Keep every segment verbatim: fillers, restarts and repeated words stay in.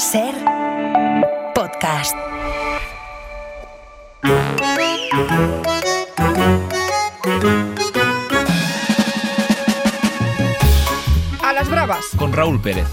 Ser podcast. A las bravas. Con Raúl Pérez.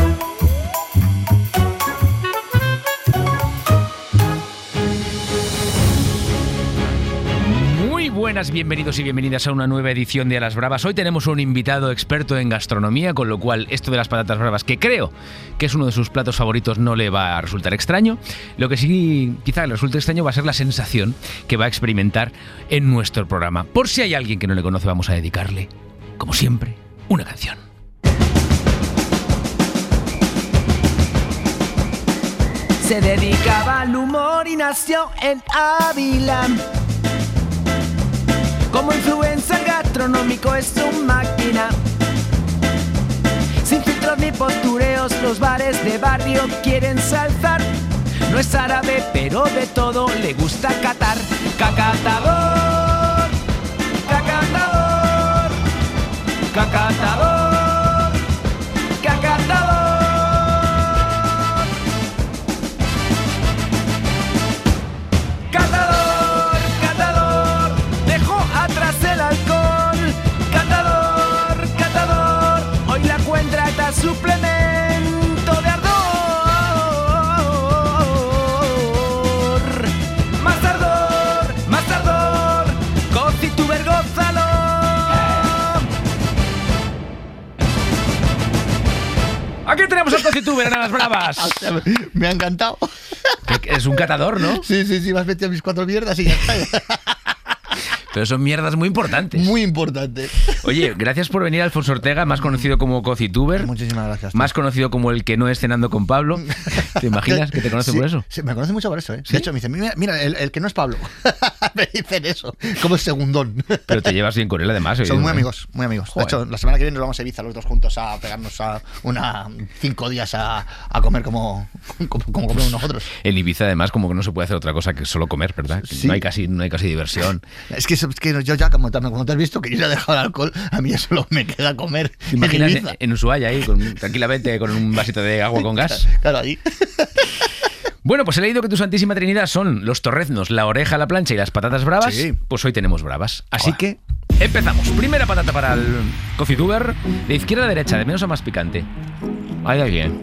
Muy buenas, bienvenidos y bienvenidas a una nueva edición de A las Bravas. Hoy tenemos un invitado experto en gastronomía, con lo cual esto de las patatas bravas, que creo que es uno de sus platos favoritos, no le va a resultar extraño. Lo que sí quizá le resulte extraño va a ser la sensación que va a experimentar en nuestro programa. Por si hay alguien que no le conoce, vamos a dedicarle, como siempre, una canción. Se dedicaba al humor y nació en Ávila. Como influencer gastronómico es su máquina. Sin filtros ni postureos, los bares de barrio quieren salzar. No es árabe, pero de todo le gusta catar. Cacatador, cacatador, cacatador, cacatador. Catador, catador, dejó atrás el alcohol. Catador, catador, hoy la cuenta está suplemento de ardor. Más ardor, más ardor, Cocituber, gózalo. Aquí tenemos a Cocituber en A las Bravas. Me ha encantado. Es un catador, ¿no? Sí, sí, sí, me has metido mis cuatro mierdas y ya está. Pero son mierdas muy importantes. Muy importante. Oye, gracias por venir, Alfonso Ortega, más conocido como Cocituber. Muchísimas gracias. Más conocido como el que no es cenando con Pablo. ¿Te imaginas que te conoce sí, por eso? Sí, me conoce mucho por eso, ¿eh? ¿Sí? De hecho, me dice, mira, mira el, el que no es Pablo. Me dicen eso, como el segundón. Pero te llevas bien con él, además. Somos muy amigos, muy amigos. Joder. De hecho, la semana que viene nos vamos a Ibiza los dos juntos a pegarnos a una cinco días a, a comer como, como, como comemos nosotros. En Ibiza, además, como que no se puede hacer otra cosa que solo comer, ¿verdad? Sí. No hay casi, no hay casi diversión. Es que, es que yo ya, como, como te has visto, que yo ya he dejado el alcohol, a mí ya solo me queda comer. ¿Te imaginas en en, Ibiza? en Ushuaia ahí, con, tranquilamente, con un vasito de agua con gas? Claro, ahí. Bueno, pues he leído que tu Santísima Trinidad son los torreznos, la oreja a la plancha y las patatas bravas. Sí. Pues hoy tenemos bravas. Así Joder. que empezamos. Primera patata para el Cocituber. De izquierda a derecha, de menos a más picante. Ahí, ahí bien.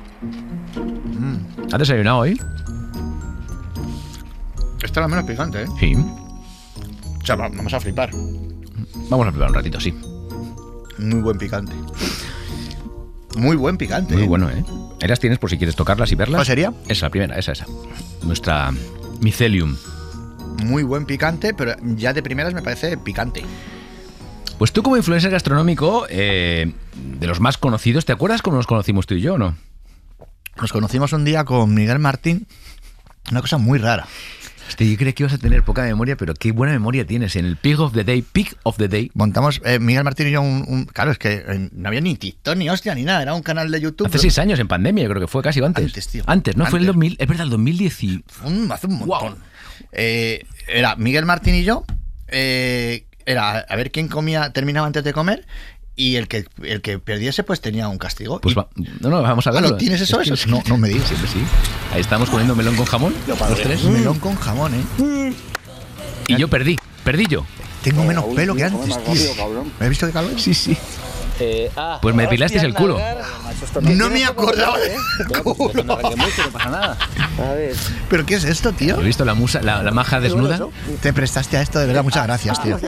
Mm. ¿Has desayunado hoy? Esta es la menos picante, ¿eh? Sí. O sea, va- vamos a flipar. Vamos a probar un ratito, sí. Muy buen picante. Muy buen picante. Muy ¿eh? bueno, ¿eh? Ahí las tienes por si quieres tocarlas y verlas. ¿Cuál sería? Esa, la primera, esa, esa. Nuestra Mycelium. Muy buen picante, pero ya de primeras me parece picante. Pues tú, como influencer gastronómico, eh, de los más conocidos, ¿te acuerdas cómo nos conocimos tú y yo o no? Nos conocimos un día con Miguel Martín. Una cosa muy rara. Hostia, yo creía que ibas a tener poca memoria, pero qué buena memoria tienes en el Pig of the Day. Pig of the Day. Montamos, eh, Miguel Martín y yo, un, un- claro, es que eh, no había ni TikTok, ni hostia, ni nada. Era un canal de YouTube. Hace seis años, en pandemia, yo creo que fue casi antes. Antes, tío. Antes, ¿no? Fue el Antes. dos mil, es verdad, el dos mil diez y... Un- hace un montón. Wow. Eh, era Miguel Martín y yo. eh, era a ver quién comía, terminaba antes de comer. Y el que, el que perdiese, pues tenía un castigo. Pues Y- va, no, no, vamos a Ah, verlo. ¿lo tienes eso? Es que- Eso? No, no me digas. Sí, pues sí. Ahí estamos comiendo melón con jamón, los tres. Melón con jamón, ¿eh? Y yo perdí, perdí yo. Tengo menos pelo que antes, tío. ¿Me has visto qué calor? Sí, sí. Eh, ah, Pues me ahora depilaste hostia, el culo. largar, macho, esto No tiene me poco acordaba color, del ¿eh? Bueno, pues culo. no arranque mucho, no pasa nada. A ver. ¿Pero qué es esto, tío? ¿He visto la musa, la, la maja desnuda? Te prestaste a esto, de verdad, muchas gracias, tío.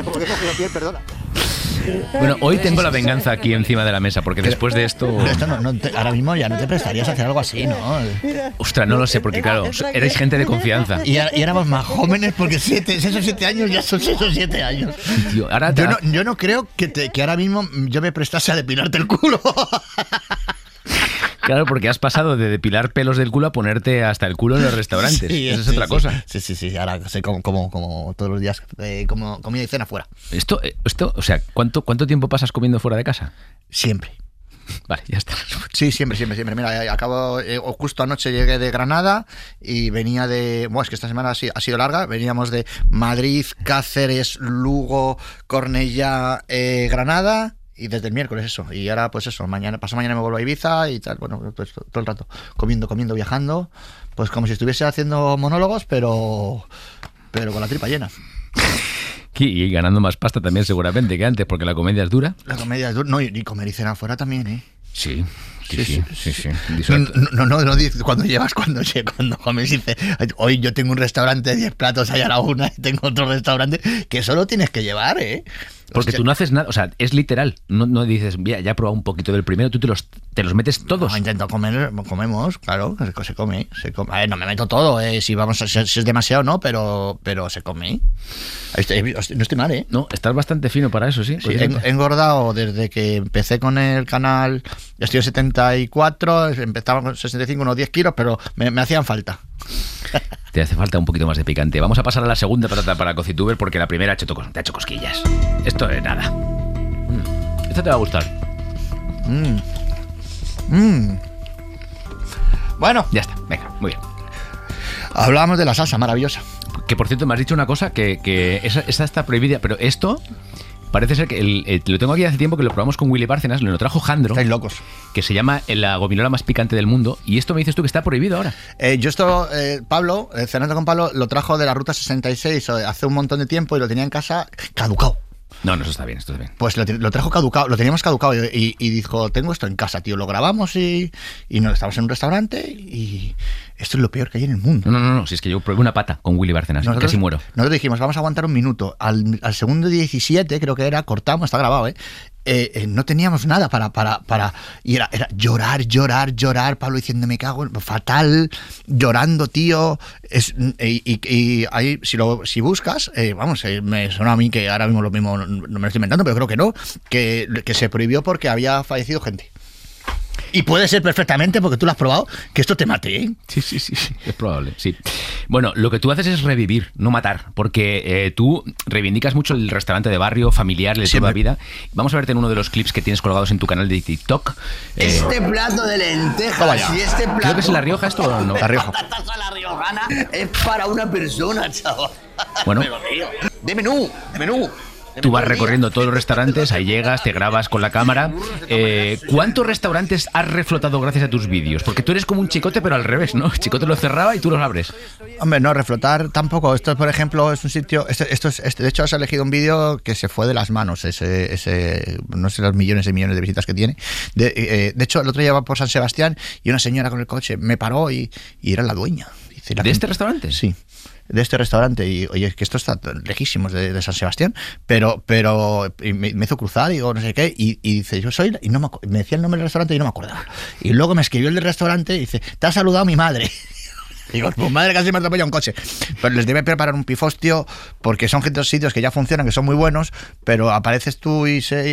Bueno, hoy tengo la venganza aquí encima de la mesa, porque después de esto... Pero esto no, no te- ahora mismo ya no te prestarías a hacer algo así, ¿no? Ostras, no lo sé, porque claro, erais gente de confianza. Y, y éramos más jóvenes porque siete, seis o siete años ya son seis o siete años. Tío, ahora te- Yo no, yo no creo que, te- que ahora mismo yo me prestase a depilarte el culo. Claro, porque has pasado de depilar pelos del culo a ponerte hasta el culo en los restaurantes. Sí, Esa es sí, otra sí. cosa. Sí, sí, sí. Ahora sé como, como, como todos los días, eh, como comida y cena fuera. Esto, eh, esto, o sea, ¿cuánto, ¿cuánto tiempo pasas comiendo fuera de casa? Siempre. Vale, ya está. Sí, siempre, siempre, siempre. Mira, eh, acabo, eh, justo anoche llegué de Granada y venía de... Bueno, es que esta semana ha sido, ha sido larga. Veníamos de Madrid, Cáceres, Lugo, Cornellá, eh, Granada y desde el miércoles eso. Y ahora, pues eso, mañana, pasado mañana me vuelvo a Ibiza y tal. Bueno, pues todo el rato comiendo, comiendo, viajando. Pues como si estuviese haciendo monólogos, pero, pero con la tripa llena. Y ganando más pasta también seguramente que antes, porque la comedia es dura. La comedia es dura. No, y, y comer y cenar afuera también, ¿eh? Sí. Sí, sí, sí, sí, sí. No, no, no, no dices cuando llevas, cuando, cuando comes y dices, hoy yo tengo un restaurante de diez platos allá a la una y tengo otro restaurante que solo tienes que llevar, ¿eh? Porque o sea, tú no haces nada, o sea, es literal. No, no dices, ya, ya he probado un poquito del primero, tú te los, te los metes todos. No, intento comer, comemos, claro, se, se come. Se come. A ver, no me meto todo, eh, si vamos a, si, si es demasiado, no, pero, pero se come. Estoy, no estoy mal, ¿eh? No, estás bastante fino para eso, sí. Sí, he, he engordado desde que empecé con el canal, estoy en setenta y cuatro, empezaba con sesenta y cinco, unos diez kilos, pero me, me hacían falta. Te hace falta un poquito más de picante. Vamos a pasar a la segunda patata para Cocituber porque la primera te ha hecho cosquillas. Esto es nada. Mm. Esto te va a gustar. Mm. Mm. Bueno. Ya está, venga, muy bien. Hablábamos de la salsa maravillosa. Que por cierto me has dicho una cosa, que, que esa, esa está prohibida, pero esto... Parece ser que el, el, lo tengo aquí hace tiempo que lo probamos con Willy Bárcenas, lo trajo Jandro. Estáis locos. Que se llama la gominola más picante del mundo. Y esto me dices tú que está prohibido ahora. Eh, yo esto, eh, Pablo, eh, cenando con Pablo, lo trajo de la ruta sesenta y seis hace un montón de tiempo y lo tenía en casa caducado. No, no, eso está bien, esto está bien. Pues lo, lo trajo caducado, lo teníamos caducado y, y, y dijo, tengo esto en casa, tío, lo grabamos y, y no, estábamos en un restaurante y esto es lo peor que hay en el mundo. No, no, no, si es que yo probé una pata con Willy Bárcenas y casi muero. Nosotros dijimos, vamos a aguantar un minuto. Al, al segundo diecisiete, creo que era, cortamos, está grabado, ¿eh? Eh, eh, no teníamos nada para, para, para y era, era llorar, llorar, llorar, Pablo diciendo me cago, fatal, llorando, tío, es, y, y, y ahí si lo si buscas, eh, vamos, eh, me suena a mí que ahora mismo lo mismo, no, no me lo estoy inventando, pero creo que no, que, que se prohibió porque había fallecido gente. Y puede ser perfectamente, porque tú lo has probado, que esto te mate, ¿eh? Sí, sí, sí, sí, es probable, sí. Bueno, lo que tú haces es revivir, no matar, porque eh, tú reivindicas mucho el restaurante de barrio, familiar, de toda la vida. Vamos a verte en uno de los clips que tienes colgados en tu canal de TikTok. Eh, este plato de lentejas y este plato... Creo que es La Rioja esto o no. La Rioja. La riojana es para una persona, chaval. Bueno. De menú, de menú. Tú vas recorriendo todos los restaurantes, ahí llegas, te grabas con la cámara. Eh, ¿Cuántos restaurantes has reflotado gracias a tus vídeos? Porque tú eres como un chicote, pero al revés, ¿no? El chicote lo cerraba y tú los abres. Hombre, no, reflotar tampoco. Esto, por ejemplo, es un sitio... Este, esto es, este, de hecho, has elegido un vídeo que se fue de las manos, ese, ese no sé los millones y millones de visitas que tiene. De, eh, de hecho, el otro día iba por San Sebastián y una señora con el coche me paró y, y era la dueña. Dice, la ¿De gente, este restaurante? Sí. De este restaurante, y oye, es que esto está lejísimos de, de San Sebastián, pero pero me, me hizo cruzar y digo, no sé qué, y, y dice, yo soy, y no me, me decía el nombre del restaurante y no me acordaba. Y luego me escribió el del restaurante y dice, te ha saludado mi madre. Digo, tu madre casi me atropella un coche. Pero les debe preparar un pifostio, porque son gente de sitios que ya funcionan, que son muy buenos, pero apareces tú y se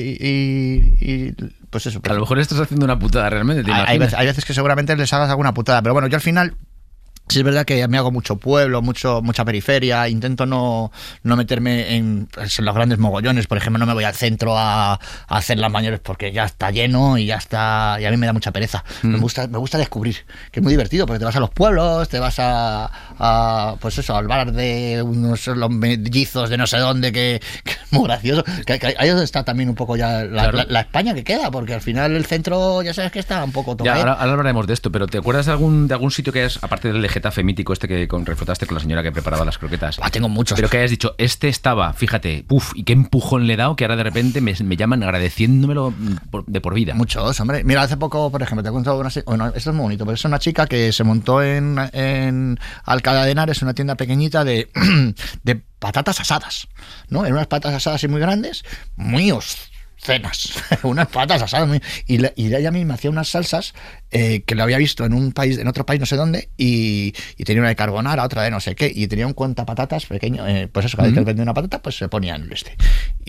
y, y pues eso. Pues, a lo mejor estás haciendo una putada realmente, ¿te hay, veces, hay veces que seguramente les hagas alguna putada, pero bueno, yo al final... Sí, es verdad que me hago mucho pueblo, mucho mucha periferia, intento no, no meterme en, en los grandes mogollones, por ejemplo, no me voy al centro a, a hacer las mayores porque ya está lleno y ya está, y a mí me da mucha pereza. Mm. Me gusta me gusta descubrir, que es muy divertido, porque te vas a los pueblos, te vas a, a pues eso, al bar de unos los mellizos de no sé dónde, que, que es muy gracioso. Que, que ahí es donde está también un poco ya la, claro. la, la España que queda, porque al final el centro ya sabes que está un poco tocado. Ahora, ahora hablaremos de esto, pero ¿te acuerdas de algún, de algún sitio que es, aparte del Getafe mítico este que con, reflotaste con la señora que preparaba las croquetas? Ah, tengo muchos. Pero que hayas dicho, este estaba, fíjate, puf, y qué empujón le he dado, que ahora de repente me, me llaman agradeciéndomelo por, de por vida. Muchos, hombre. Mira, hace poco, por ejemplo, te cuento una... Bueno, esto es muy bonito, pero es una chica que se montó en, en Alcalá de Henares, una tienda pequeñita de, de patatas asadas, ¿no? En unas patatas asadas así muy grandes, muy os cenas, unas patas asadas muy, y, la, y ella misma hacía unas salsas eh, que lo había visto en un país, en otro país no sé dónde, y, y tenía una de carbonara, otra de no sé qué, y tenía un cuentapatatas pequeño, eh, pues eso, cada vez que vendía una patata pues se ponía en el este,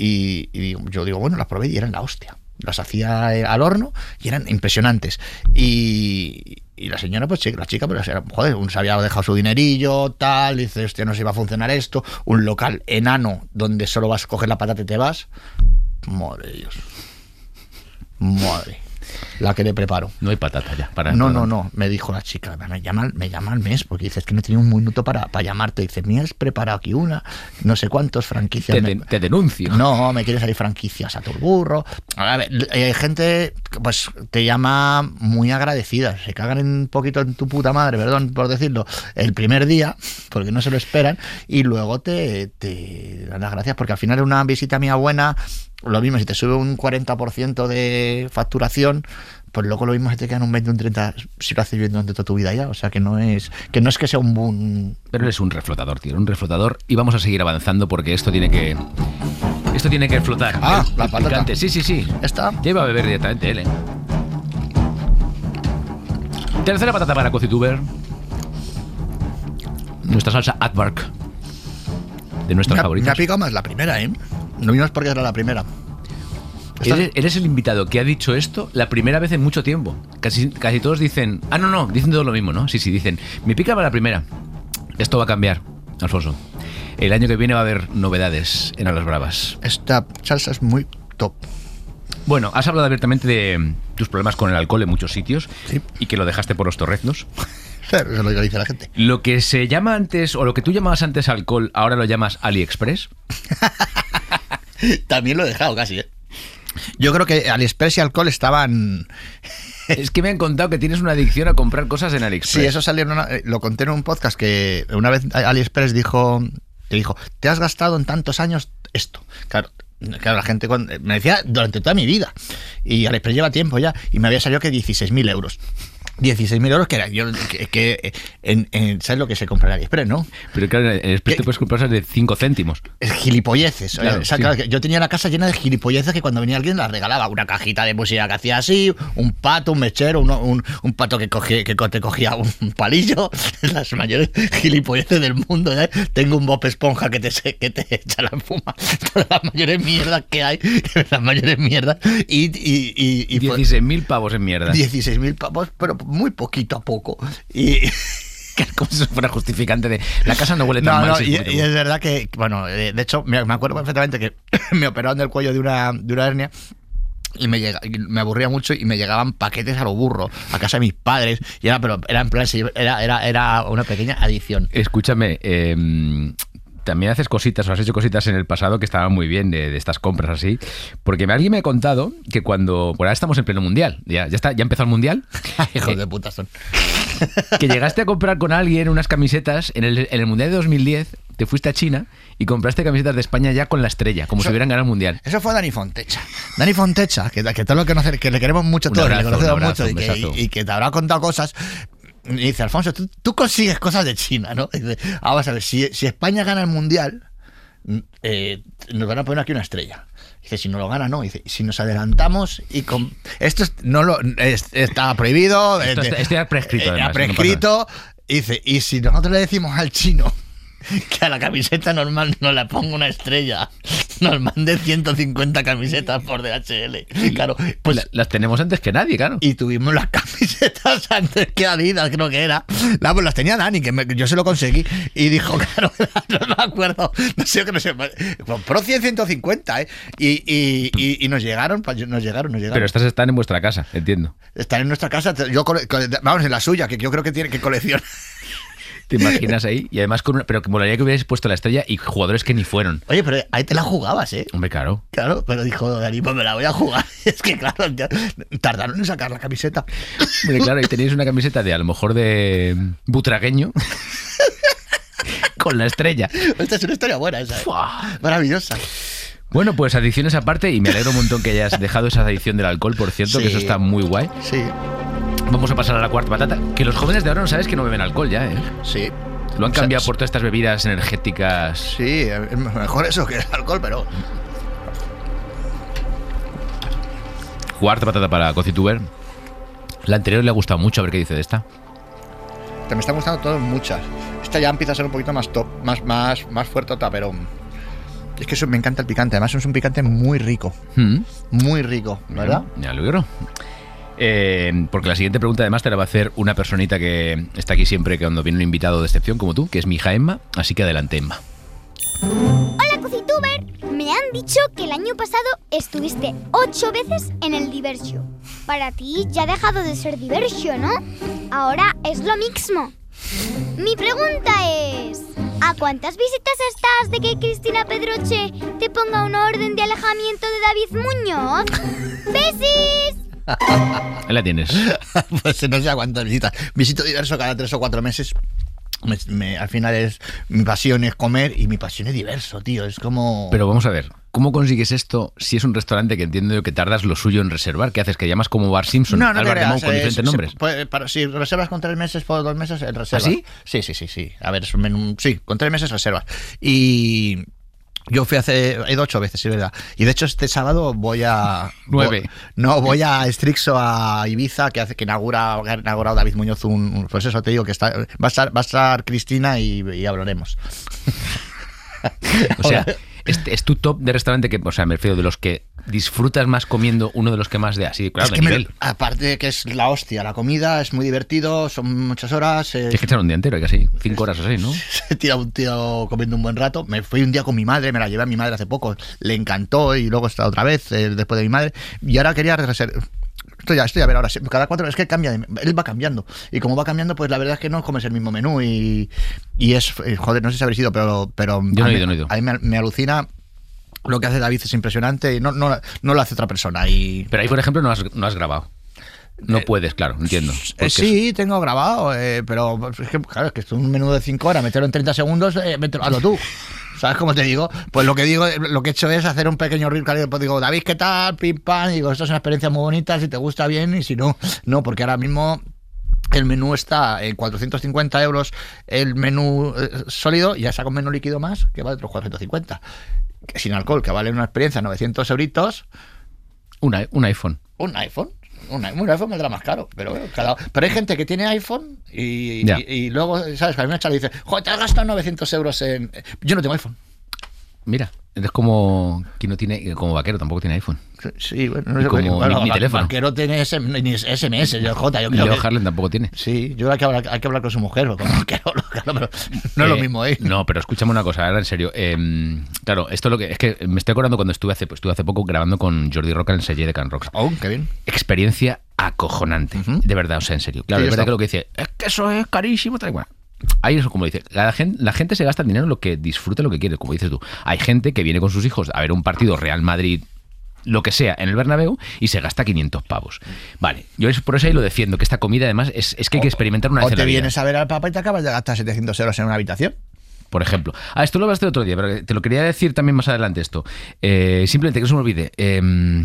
y, y yo digo, bueno, las probé y eran la hostia, las hacía al horno y eran impresionantes, y Y la señora, pues la chica, pues joder, se había dejado su dinerillo, tal, dice, hostia, no se iba a funcionar esto, un local enano donde solo vas a coger la patata y te vas. Madre de Dios. Madre. la que le preparo. No hay patata ya. Para No, para- no, no. Me dijo la chica, me llama, me llama al mes, porque dices que no tenía un minuto para, para llamarte. Dice, me has preparado aquí una, no sé cuántos franquicias. Te, me- de- te denuncio. No, me quieren salir franquicias a tu burro. A ver, hay gente, pues te llama muy agradecida. Se cagan un poquito en tu puta madre, perdón por decirlo, el primer día, porque no se lo esperan, y luego te, te dan las gracias, porque al final es una visita mía buena. Lo mismo, si te sube un cuarenta por ciento de facturación, pues luego lo mismo se te quedan un veinte, un treinta si lo haces bien durante toda tu vida ya. O sea que no es que no es que sea un, un Pero eres un reflotador, tío, un reflotador. Y vamos a seguir avanzando porque esto tiene que... Esto tiene que flotar. Ah, El- la el patata. picante. Sí, sí, sí. Esta. Ya iba a beber directamente él, ¿eh? Tercera patata para Cocituber. Nuestra salsa Atbark. De nuestras Me ha, me favoritas. ha picado más la primera, ¿eh? Lo mismo es porque era la primera. Esta- Eres, eres el invitado que ha dicho esto la primera vez en mucho tiempo. Casi, casi todos dicen... Ah, no, no, dicen todo lo mismo, ¿no? Sí, sí, dicen... Me pica para la primera. Esto va a cambiar, Alfonso. El año que viene va a haber novedades en A las Bravas. Esta salsa es muy top. Bueno, has hablado abiertamente de tus problemas con el alcohol en muchos sitios Sí. y que lo dejaste por los torreznos. Claro, eso es lo que dice la gente. Lo que se llama antes, o lo que tú llamabas antes alcohol, ahora lo llamas AliExpress. También lo he dejado casi, ¿eh? Yo creo que AliExpress y alcohol estaban... Es que me han contado que tienes una adicción a comprar cosas en AliExpress. Sí, eso salió en una- eh, lo conté en un podcast que una vez AliExpress dijo, te dijo, te has gastado en tantos años esto. Claro, claro la gente cuando- me decía durante toda mi vida. Y AliExpress lleva tiempo ya. Y me había salido que dieciséis mil euros. dieciséis mil euros que era yo que, que en, en- ¿sabes lo que se compra en AliExpress, no? Pero claro, en AliExpress ¿Qué? te puedes comprar cosas de cinco céntimos. Es gilipolleces. Claro, o sea, sí. claro, que yo tenía la casa llena de gilipolleces que cuando venía alguien las regalaba. Una cajita de música que hacía así, un pato, un mechero, uno- un, un pato que, cogía, que co- te cogía un palillo. Las mayores gilipolleces del mundo. ¿eh? Tengo un Bob Esponja que te, se- que te echa la espuma. Todas las mayores mierdas que hay. Las mayores mierdas. Y, y, y, y fue- dieciséis mil pavos en mierda. dieciséis mil pavos, pero muy poquito a poco. Y... Como si eso fuera justificante de... La casa no huele tan No, mal. no, si es y, poquito y es verdad que, bueno, eh, de hecho, me, me acuerdo perfectamente que me operaron del cuello de una, de una hernia y me, llega, y me aburría mucho y me llegaban paquetes a lo burro a casa de mis padres y era, pero era en plan, sí, era, era, era una pequeña adicción. Escúchame, eh, también haces cositas o has hecho cositas en el pasado que estaban muy bien de, de estas compras así, porque alguien me ha contado que cuando, por ahora estamos en pleno mundial, ya, ya está, ya empezó el mundial, Hijos de puta son. que llegaste a comprar con alguien unas camisetas en el, en el mundial de dos mil diez, te fuiste a China y compraste camisetas de España ya con la estrella, como Eso- si hubieran ganado el mundial. Eso fue Dani Fontecha. Dani Fontecha, que, que todo lo que, conoce, que le queremos mucho Un todos, abrazo, le conocemos un abrazo, mucho y un que, besazo. y- y que te habrá contado cosas. Y dice, Alfonso, tú, tú consigues cosas de China, ¿no? Y dice, ah, vamos a ver, si, si España gana el mundial, eh, nos van a poner aquí una estrella. Dice, si no lo gana, no. Dice, si nos adelantamos y con... Esto es- no lo, es- está prohibido. Esto eh, está- esto ya prescrito, eh, además, ya prescrito. Dice, y si nosotros le decimos al chino que a la camiseta normal no le pongo una estrella, nos mande ciento cincuenta camisetas por D H L. Claro, pues... La- las tenemos antes que nadie, claro. Y tuvimos las camisetas antes que Adidas, creo que era. La, pues las tenía Dani, que me- yo se lo conseguí. Y dijo, claro, no me acuerdo. No sé, que no sé. Compró cien, ciento cincuenta, ¿eh? Y, y, y, y nos llegaron, pa- nos llegaron, nos llegaron. Pero estas están en vuestra casa, entiendo. Están en nuestra casa, yo cole- cole- vamos, en la suya, que yo creo que tiene que coleccionar. ¿Te imaginas ahí? Y además con una, pero que molaría que hubierais puesto la estrella y jugadores que ni fueron. Oye, pero ahí te la jugabas, ¿eh? Hombre, claro. Claro, pero dijo Dani, pues me la voy a jugar. Es que, claro, ya- tardaron en sacar la camiseta. Hombre, claro, y tenéis una camiseta de a lo mejor de butragueño con la estrella. Esta es una historia buena, esa, ¿eh? Fua. Maravillosa. Bueno, pues adicciones aparte, y me alegro un montón que hayas dejado esa adicción del alcohol, por cierto, Sí. que eso está muy guay. Sí, Vamos a pasar a la cuarta patata, que los jóvenes de ahora no sabes que no beben alcohol ya, ¿eh? sí. Lo han O sea, cambiado por todas estas bebidas energéticas. Sí, es mejor eso que el alcohol, pero... Cuarta patata para Cocituber. La anterior le ha gustado mucho, a ver qué dice de esta. Te me están gustando todas muchas. Esta ya empieza a ser un poquito más top, más, más, más fuertota, pero... Es que eso me encanta el picante. Además es un picante muy rico. Mm. Muy rico, ¿verdad? Ya lo veo. Eh, porque la siguiente pregunta además te la va a hacer una personita que está aquí siempre que cuando viene un invitado de excepción como tú, que es mi hija Emma, así que adelante, Emma. Hola, Cocituber. Me han dicho que el año pasado estuviste ocho veces en el Diversio. Para ti ya ha dejado de ser Diversio, ¿no? Ahora es lo mismo. Mi pregunta es... ¿a cuántas visitas estás de que Cristina Pedroche te ponga una orden de alejamiento de David Muñoz? ¡Besis! Ahí la tienes. Pues no sé a cuántas visitas. Visito Diverso cada tres o cuatro meses. Me, me, al final es mi pasión es comer y mi pasión es Diverso, tío. Es como... Pero vamos a ver, ¿cómo consigues esto si es un restaurante que entiendo yo que tardas lo suyo en reservar? ¿Qué haces? ¿Que llamas como Bar Simpson no, no al Bar de Mou con diferentes es, nombres? Se, pues, para, si reservas con tres meses por dos meses, el reservas. ¿Ah, sí? Sí, sí, sí, sí. A ver, es un menú, sí, con tres meses reservas. Y... yo fui hace, he ido ocho veces, sí, verdad. Y de hecho este sábado voy a... Nueve. Voy, no, voy a Strixo, a Ibiza, que hace que inaugura, que ha inaugurado David Muñoz un, un... Pues eso te digo, que está, va a estar, va a estar Cristina y, y hablaremos. O sea, este es tu top de restaurante que, o sea, me refiero de los que disfrutas más comiendo, uno de los que más de así, claro, es de que nivel. Me, aparte de que es la hostia, la comida es muy divertido, son muchas horas. Eh, Tienes que echar un día entero, casi cinco horas o seis, ¿no? Se tira un tío comiendo un buen rato. Me fui un día con mi madre, me la llevé a mi madre hace poco, le encantó y luego está otra vez eh, después de mi madre. Y ahora quería reservar. Estoy ya, estoy a ver ahora, cada cuatro, es que cambia, él va cambiando. Y como va cambiando, pues la verdad es que no comes el mismo menú y, y es, joder, no sé si habréis ido, pero, pero yo no he mí, ido, no he ido. A mí me, me alucina. Lo que hace David es impresionante y no, no, no lo hace otra persona. Y... Pero ahí, por ejemplo, no has, no has grabado. No eh, puedes, claro, entiendo. Eh, sí, tengo grabado, eh, pero es que, claro, es que es un menú de cinco horas, meterlo en treinta segundos, eh, mételo, hazlo tú. ¿Sabes cómo te digo? Pues lo que digo, lo que he hecho es hacer un pequeño reel, pues digo, David, ¿qué tal? Pim, pam, digo, esto es una experiencia muy bonita, si te gusta bien, y si no, no, porque ahora mismo el menú está en cuatrocientos cincuenta euros, el menú eh, sólido, y ya saca un menú líquido más, que vale otros cuatrocientos cincuenta. Sin alcohol, que vale una experiencia novecientos euritos. Una, un iPhone. Un iPhone. Un, un iPhone valdrá más caro, pero bueno, cada, pero hay gente que tiene iPhone y, y, y luego, ¿sabes? Que a mí me dice, joder, te has gastado novecientos euros en... Yo no tengo iPhone. Mira, es como quien no tiene, como Vaquero tampoco tiene iPhone. Sí, bueno, no sé, como bueno, mi, mi teléfono. Vaquero tiene S, ni S M S, yo, Jota, yo creo Leo que... Harlan tampoco tiene. Sí, yo creo que hay que hablar, hay que hablar con su mujer, con Vaquero, pero no eh, es lo mismo, ¿eh? No, pero escúchame una cosa, ahora en serio. Eh, claro, esto es lo que es que me estoy acordando cuando estuve hace, pues, estuve hace poco grabando con Jordi Roca en el Celler de Can Rock. Oh, qué bien. Experiencia acojonante, uh-huh. De verdad, o sea, en serio. Claro, sí, es verdad que lo que dice, es que eso es carísimo, tal y cual. Ahí eso, como dice, la gente, la gente se gasta el dinero en lo que disfruta, lo que quiere, como dices tú. Hay gente que viene con sus hijos a ver un partido Real Madrid, lo que sea, en el Bernabéu y se gasta quinientos pavos. Vale, yo por eso ahí lo defiendo, que esta comida además es, es que hay que experimentar una o vez en la vida. O te vienes a ver al Papa y te acabas de gastar setecientos euros en una habitación. Por ejemplo. Ah, esto lo hablaste el otro día, pero te lo quería decir también más adelante esto. Eh, simplemente que no se me olvide. Eh,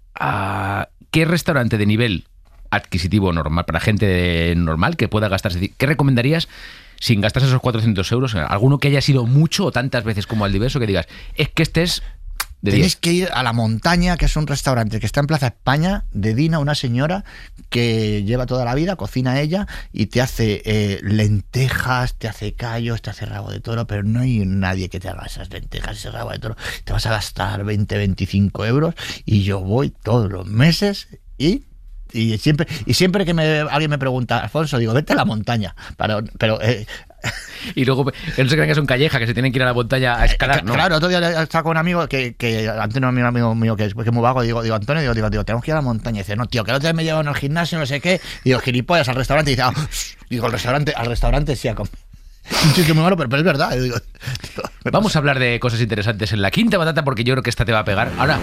¿a ¿Qué restaurante de nivel adquisitivo normal, para gente normal que pueda gastarse? ¿Qué recomendarías sin gastarse esos cuatrocientos euros? ¿Alguno que haya sido mucho o tantas veces como al Diverso que digas, es que este es de Tienes que ir a La Montaña, que es un restaurante que está en Plaza España, de Dina, una señora que lleva toda la vida, cocina ella y te hace eh, lentejas, te hace callos, te hace rabo de toro, pero no hay nadie que te haga esas lentejas, ese rabo de toro. Te vas a gastar veinte, veinticinco euros y yo voy todos los meses y... Y siempre, y siempre que me, alguien me pregunta, Alfonso, digo, vete a La Montaña. Pero, pero eh, y luego, no se crean que son callejas, que se tienen que ir a la montaña a escalar. Eh, ¿no? Claro, otro día estaba con un amigo que, que Antonio, un amigo mío que es, que es muy vago, digo, digo Antonio, digo, digo, digo, tenemos que ir a La Montaña. Y dice, no, tío, que el otro día me llevan al gimnasio, no sé qué. Y digo, gilipollas, al restaurante. Y dice, ah, digo, al restaurante, al restaurante sí a comer. Un chiste muy malo, pero, pero es verdad. Digo, vamos a hablar de cosas interesantes en la Quinta Patata, porque yo creo que esta te va a pegar. Ahora...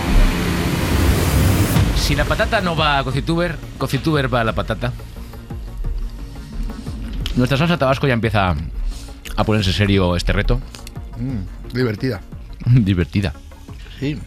Si la patata no va a Cocituber, Cocituber va a la patata. Nuestra salsa tabasco ya empieza a ponerse serio este reto. Mm, divertida. Divertida. Sí.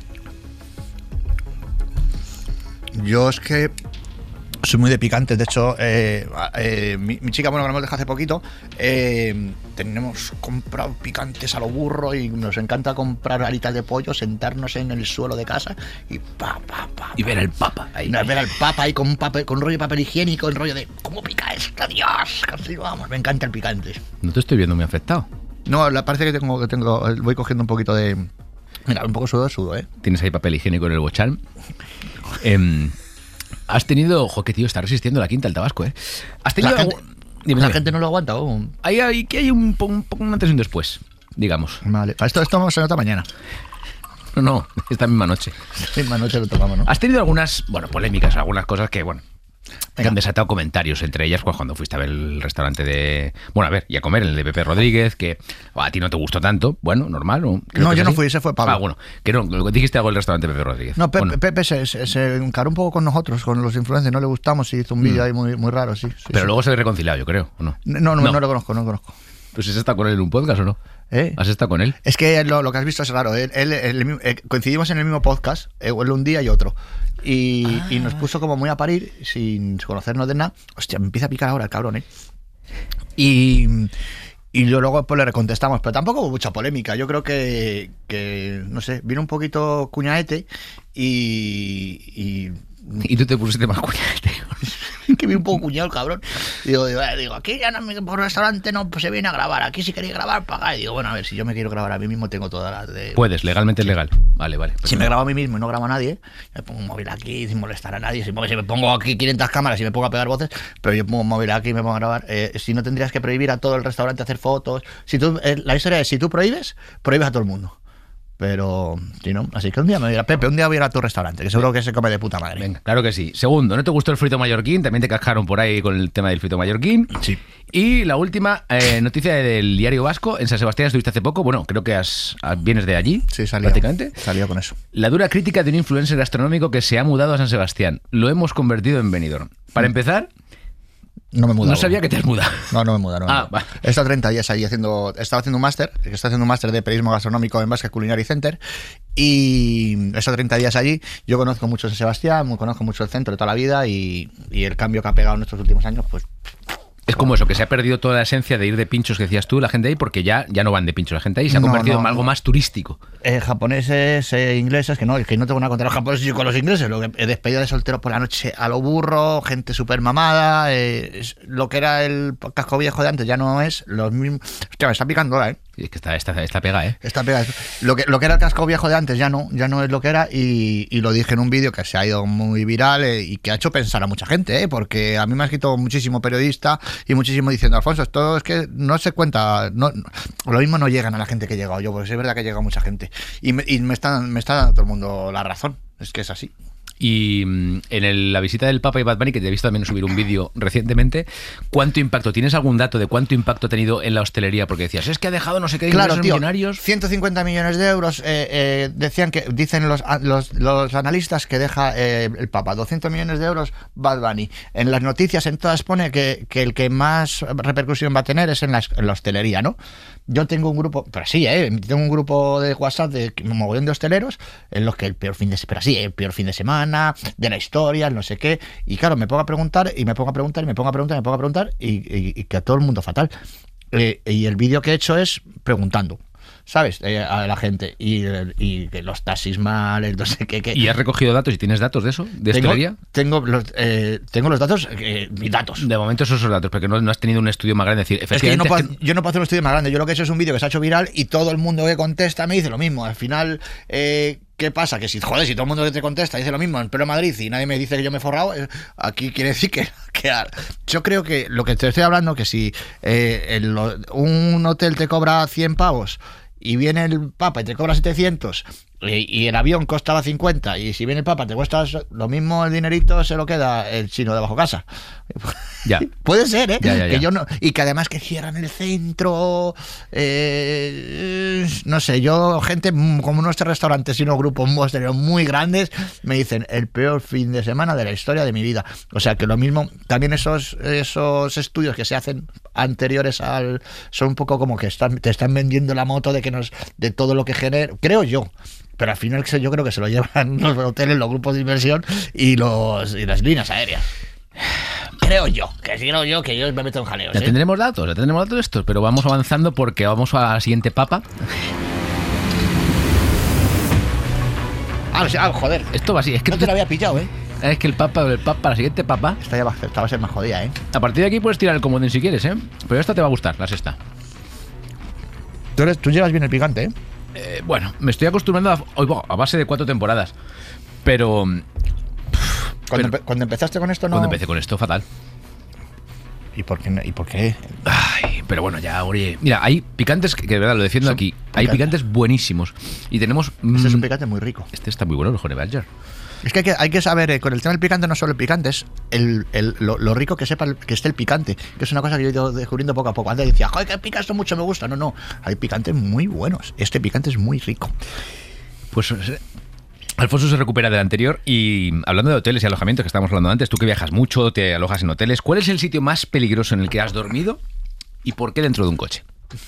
Yo es que soy muy de picantes. De hecho, eh, eh, mi, mi chica, bueno, que nos hemos dejado hace poquito, eh, tenemos comprado picantes a lo burro y nos encanta comprar alitas de pollo, sentarnos en el suelo de casa y pa, pa, pa. Y ver al papa ahí. No, ver al papa ahí con un papel, con un rollo de papel higiénico, el rollo de ¿cómo pica esto? Dios, casi vamos, me encanta el picante. No te estoy viendo muy afectado. No, la, parece que tengo, que tengo, voy cogiendo un poquito de... Mira, un poco sudo, sudo, ¿eh? Tienes ahí papel higiénico en el bochal. eh, Has tenido... Ojo, que tío, está resistiendo la Quinta el Tabasco, ¿eh? Has tenido... La gente, dime, la dime. gente no lo aguanta. Oh. Hay, hay, que hay un, un, un antes y un después, digamos. Vale, esto, esto se nota mañana. No, no, esta misma noche. Esta misma noche lo tomamos, ¿no? Has tenido algunas, bueno, polémicas, algunas cosas que, bueno, que han desatado comentarios, entre ellas pues, cuando fuiste a ver el restaurante de... Bueno, a ver, y a comer, el de Pepe Rodríguez, que oh, a ti no te gustó tanto, bueno, normal. ¿no? Creo No, que yo es no así. fui, ese fue Pablo. Ah, bueno, que no, lo que dijiste algo del restaurante Pepe Rodríguez. No, Pepe, ¿O no? Pepe se, se, se encaró un poco con nosotros, con los influencers, no le gustamos y hizo un vídeo Mm. ahí muy, muy raro, sí. sí, Pero sí. luego se ve reconciliado, yo creo, ¿o no? No, no, no, no lo conozco, no lo conozco. Pues has estado con él en un podcast, ¿o no? ¿Eh? ¿Has estado con él? Es que lo, lo que has visto es raro. Él, él- él- eh, coincidimos en el mismo podcast, eh, él un día y otro. Y, Ah. y nos puso como muy a parir, sin conocernos de nada. Hostia, me empieza a picar ahora el cabrón, ¿eh? Y, y yo luego pues, le recontestamos, pero tampoco hubo mucha polémica. Yo creo que, que no sé, vino un poquito cuñaete y... y Y tú te pusiste más cuñate. que vi un poco cuñado el cabrón. Y digo, digo, eh, digo, aquí ya no, por restaurante no pues, se viene a grabar. Aquí si queréis grabar, pagáis. Y digo, bueno, a ver, si yo me quiero grabar a mí mismo, tengo todas las de... Puedes, legalmente es legal. Vale, vale. Si me grabo a mí mismo y no grabo a nadie, me pongo un móvil aquí sin molestar a nadie. Si me, si me pongo aquí quinientas cámaras y me pongo a pegar voces, pero yo pongo un móvil aquí y me pongo a grabar. Eh, si no tendrías que prohibir a todo el restaurante hacer fotos. Si tú, eh, la historia es, si tú prohíbes, prohíbes a todo el mundo. Pero, si no, así que un día me dirá, Pepe, un día voy a ir a tu restaurante, que seguro que se come de puta madre. Venga, claro que sí. Segundo, ¿no te gustó el frito mallorquín? También te cascaron por ahí con el tema del frito mallorquín. Sí. Y la última eh, noticia del Diario Vasco. En San Sebastián estuviste hace poco. Bueno, creo que has, vienes de allí. Sí, salió. Prácticamente. Salió con eso. La dura crítica de un influencer gastronómico que se ha mudado a San Sebastián. Lo hemos convertido en Benidorm. Para empezar, No me he mudado. no sabía que te has mudado. No, no me muda, no. me Ah, muda. vale. He estado treinta días ahí haciendo. He estado haciendo un máster, que estoy haciendo un máster de periodismo gastronómico en Basque Culinary Center. Y he estado treinta días allí. Yo conozco mucho San Sebastián, muy- conozco mucho el centro de toda la vida. Y, y el cambio que ha pegado en estos últimos años, pues. Es como eso, que se ha perdido toda la esencia de ir de pinchos que decías tú, la gente ahí, porque ya, ya no van de pinchos la gente ahí, se ha No, convertido no, en algo no. más turístico. Eh, japoneses, eh, ingleses, que no, es que no tengo nada contra los japoneses y con los ingleses. Lo que he despedido de solteros por la noche a lo burro, gente súper mamada. Eh, es- lo que era el casco viejo de antes ya no es. Los mismos. Hostia, me está picando ahora, ¿eh? Y es que está, está, está pega, ¿eh? Está pegado. Lo que, lo que era el casco viejo de antes ya no, ya no es lo que era y, y lo dije en un vídeo que se ha ido muy viral eh, y que ha hecho pensar a mucha gente, eh, porque a mí me ha escrito muchísimo periodista y muchísimo diciendo, Alfonso, esto es que no se cuenta, no, no- lo mismo no llegan a la gente que he llegado yo, porque es verdad que ha llegado mucha gente y me, y me, está, me está dando todo el mundo la razón, es que es así. Y mm, en el- la visita del Papa y Bad Bunny, que te he visto también subir un vídeo recientemente, ¿cuánto impacto? ¿Tienes algún dato de cuánto impacto ha tenido en la hostelería? Porque decías, es que ha dejado no sé qué Claro, ingresos tío, millonarios. ciento cincuenta millones de euros, eh, eh, decían que, dicen los, los, los analistas que deja eh, el Papa, doscientos millones de euros Bad Bunny. En las noticias, en todas pone que, que el que más repercusión va a tener es en la, en la hostelería, ¿no? Yo tengo un grupo, pero sí, ¿eh? Tengo un grupo de WhatsApp de un mogollón de hosteleros en los que el peor fin de pero sí, el peor fin de semana, de la historia, el no sé qué, y claro, me pongo a preguntar, y me pongo a preguntar, y me pongo a preguntar, y me pongo a preguntar, y, y- y que a todo el mundo fatal. Eh, y el vídeo que he hecho es preguntando, ¿sabes? Eh, a la gente. Y, y que los taxis mal, el no sé qué. qué. ¿Y has recogido datos y tienes datos de eso? ¿De tengo, hostelería? tengo, los, eh, tengo los datos, eh, mis datos. De momento esos son datos, porque no, no has tenido un estudio más grande. Es decir, Es que yo no, efectivamente, puedo, yo no puedo hacer un estudio más grande. Yo lo que he hecho es un vídeo que se ha hecho viral y todo el mundo que contesta me dice lo mismo. Al final, eh, ¿qué pasa? Que si, joder, si todo el mundo que te contesta dice lo mismo en Pero Madrid y nadie me dice que yo me he forrado, eh, aquí quiere decir que, que yo creo que lo que te estoy hablando, que si eh, el- un hotel te cobra cien pavos y viene el Papa y te cobra setecientos y, y el avión costaba cincuenta y si viene el Papa te cuesta lo mismo, el dinerito se lo queda el chino de bajo casa. Ya. Puede ser, ¿eh? Ya, ya, ya. Que yo no, y que además que cierran el centro, eh, no sé, yo, gente como nuestros restaurantes y unos grupos hosteleros muy grandes, me dicen el peor fin de semana de la historia de mi vida. O sea que lo mismo, también esos, esos estudios que se hacen anteriores al, son un poco como que están, te están vendiendo la moto de que nos, de todo lo que genera, creo yo. Pero al final yo creo que se lo llevan los hoteles, los grupos de inversión y los y las líneas aéreas. Creo yo, que sí creo yo, que yo me meto en jaleos. ya ¿eh? tendremos datos, ya tendremos datos de estos, pero vamos avanzando porque vamos a la siguiente papa. Ah, sí, ah, joder. Esto va así, es que No te lo había pillado, ¿eh? es que el papa, el papa, la siguiente papa. Esta ya va, esta va a ser más jodida, ¿eh? A partir de aquí puedes tirar el comodín si quieres, ¿eh? Pero esta te va a gustar, la sexta. Tú, eres, tú llevas bien el picante, ¿eh? Eh, bueno, me estoy acostumbrando a, oigo, a base de cuatro temporadas. Pero Cuando, Pero- empe- cuando empezaste con esto, no. cuando empecé con esto, fatal. ¿Y por qué? no- ¿Y por qué? Ay, pero bueno, ya, oye. Mira, hay picantes que, que de verdad lo defiendo Son- aquí. Hay picantes buenísimos. Y tenemos... Este es un mm, picante muy rico. Este está muy bueno, el Honey Badger. Es que hay que, hay que saber, eh, con el tema del picante, no solo el picante, es el, el, lo, lo rico que sepa el, que esté el picante, que es una cosa que yo he ido descubriendo poco a poco. Antes decía, joder, que pica esto mucho, me gusta. No, no, hay picantes muy buenos. Este picante es muy rico. Pues eh, Alfonso se recupera del anterior. Y hablando de hoteles y alojamientos, que estábamos hablando antes, tú que viajas mucho, te alojas en hoteles, ¿cuál es el sitio más peligroso en el que has dormido y por qué dentro de un coche?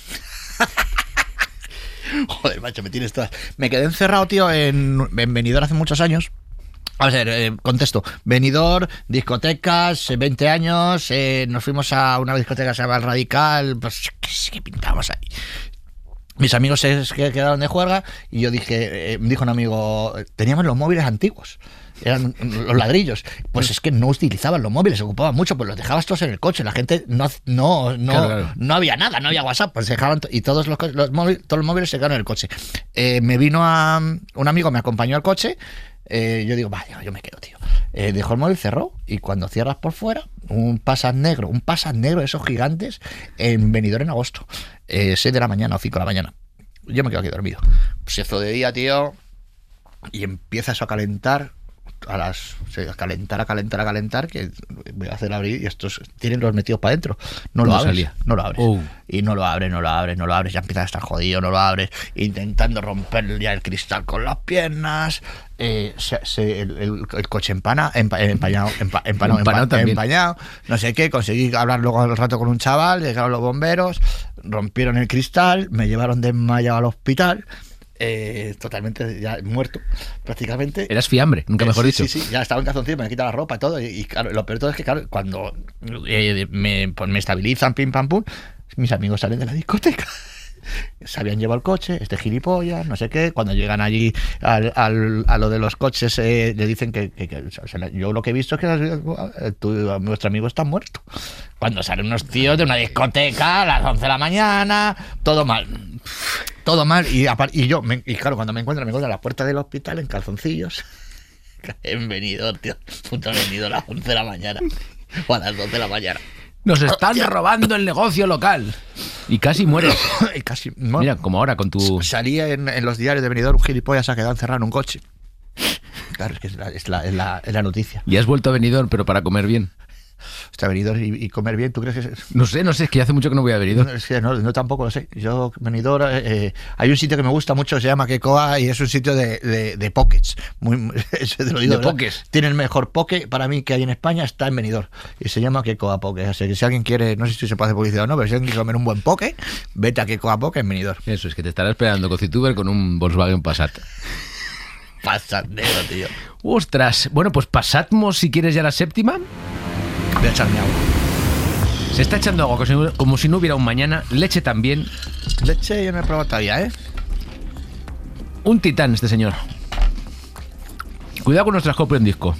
Joder, macho, me tienes todas. Me quedé encerrado, tío, en, en Benidorm hace muchos años. A ver, eh, contesto. Benidorm, discotecas, eh, veinte años. Eh, nos fuimos a una discoteca que se llama El Radical. Pues, ¿qué, qué pintábamos ahí? Mis amigos se quedaron de juerga y yo dije, eh, me dijo un amigo, teníamos los móviles antiguos. Eran los ladrillos. Pues es que no utilizaban los móviles, se ocupaban mucho, pues los dejabas todos en el coche. La gente no no no, claro, claro. no había nada, no había WhatsApp, pues se dejaban to- y todos los, los móviles, todos los móviles se quedaron en el coche. Eh, me vino a un amigo, me acompañó al coche. Eh, yo digo, vaya, yo me quedo, tío. Eh, dejó el móvil, cerró y cuando cierras por fuera, un pasas negro, un pasas negro de esos gigantes en Benidorm en agosto, eh, seis de la mañana o cinco de la mañana. Yo me quedo aquí dormido. Se hizo de día, tío, y empieza eso a calentar. A las a calentar, a calentar, a calentar, que voy a hacer abrir y estos tienen los metidos para adentro. No lo No abres, salía. no lo abres. Oh. Y no lo abres, no lo abres, no lo abres. Ya empieza a estar jodido, no lo abres. Intentando romper ya el cristal con las piernas. Eh, se, se, el, el, el coche empana, empa, empañado, empa, empanado, Empanado empa, también. empañado. No sé qué. Conseguí hablar luego al rato con un chaval. Llegaron los bomberos, rompieron el cristal, me llevaron desmayado al hospital. Eh, totalmente ya muerto, prácticamente. Eras fiambre, nunca Eh, mejor sí, dicho. Sí, sí, ya estaba en calzoncillo, me quita la ropa y todo. Y, y claro, lo peor de todo es que, claro, cuando eh, me, pues me estabilizan, pim pam pum, mis amigos salen de la discoteca. Se habían llevado el coche, este gilipollas, no sé qué. Cuando llegan allí al, al, a lo de los coches, eh, le dicen que, que, que o sea, yo lo que he visto es que eh, tu, nuestro amigo está muerto. Cuando salen unos tíos de una discoteca a las once de la mañana, todo mal. Todo mal. Y, y yo, me, y claro, cuando me encuentro, me encuentro a la puerta del hospital en calzoncillos. En Benidorm, tío. Puto Benidorm a las once de la mañana. O a las doce de la mañana. Nos están Hostia. robando el negocio local. Y casi mueres. Y casi. Bueno, Mira, como ahora con tu... salía en, en los diarios de Benidorm, un gilipollas se ha quedado encerrado en un coche. Claro, es que es la, es la, es la, es la noticia. Y has vuelto a Benidorm, pero para comer bien. O sea, Benidorm y, y comer bien, ¿tú crees que es...? No sé, no sé, es que hace mucho que no voy a Benidorm. No, es que no, no tampoco lo sé. Yo, Benidorm, eh, eh, hay un sitio que me gusta mucho, se llama Quecoa, y es un sitio de, de, de pokés. Muy, muy- eso te lo digo, ¿De ¿verdad? pokés? Tiene el mejor poke para mí que hay en España, está en Benidorm. Y se llama Quecoa Poke. Así que si alguien quiere, no sé si se puede hacer publicidad o no, pero si alguien quiere comer un buen poke, vete a Quecoa Poke en Benidorm. Eso, es que te estará esperando Cocituber con un Volkswagen Passat. Pasandero, tío. Ostras, bueno, pues pasamos si quieres ya la séptima. Voy a echarme agua. Se está echando agua como si, como si no hubiera un mañana. Leche también. Leche yo no he probado todavía, ¿eh? Un titán este señor. Cuidado con nuestra copia en disco.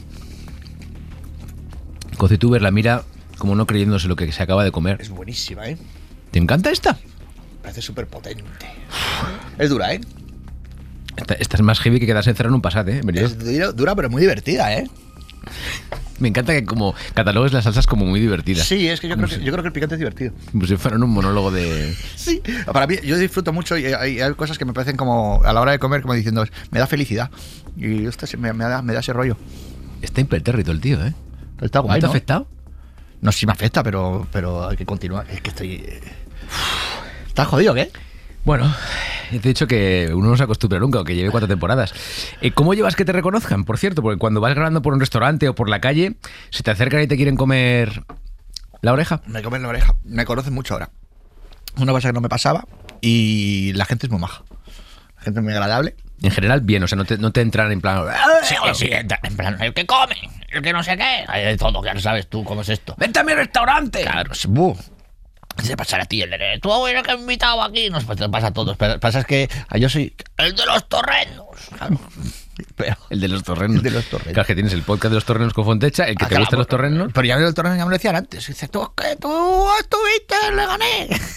Cocituber la mira como no creyéndose lo que se acaba de comer. Es buenísima, ¿eh? ¿Te encanta esta? Parece súper potente. Es dura, ¿eh? Esta, esta es más heavy que quedarse encerrado en un Passat, ¿eh? Benidorm. Es dura, dura, pero muy divertida, ¿eh? Me encanta que como catalogues las salsas como muy divertidas. Sí, es que yo creo que, yo creo que el picante es divertido. Como si fueran un monólogo de... Sí. Para mí, yo disfruto mucho y hay, hay cosas que me parecen como, a la hora de comer, como diciendo, me da felicidad. Y esto se- me, me, da, me da ese rollo. Está impertérrito el tío, ¿eh? Está ¿No guay, te ha ¿no? afectado? No sé si me afecta, pero, pero hay que continuar. Es que estoy... eh, ¿Estás jodido, qué? Bueno, te he dicho que uno no se acostumbra nunca, aunque lleve cuatro temporadas. Eh, ¿Cómo llevas que te reconozcan, por cierto? Porque cuando vas grabando por un restaurante o por la calle, se te acercan y te quieren comer la oreja. Me comen la oreja. Me conocen mucho ahora. Una cosa que no me pasaba y la gente es muy maja. La gente es muy agradable. En general, bien, o sea, no te, no te entran en plan... Sí, sí, en plan, el que come, el que no sé qué. Hay de todo, que no sabes tú cómo es esto. ¡Vente a mi restaurante! Claro, es buh. Se pasa a ti, el de tú, bueno, que he invitado aquí. Nos pues, te pasa a todos. Pero pasa es que yo soy el de los torrenos. Claro. Pero, El de los torrenos. El de los torrenos. Claro, que tienes el podcast de los torrenos con Fontecha, el que Ah, te claro, gustan los torrenos. Pero ya el torreno ya me lo decían antes. Dice, tú, que tú estuviste en Leganés.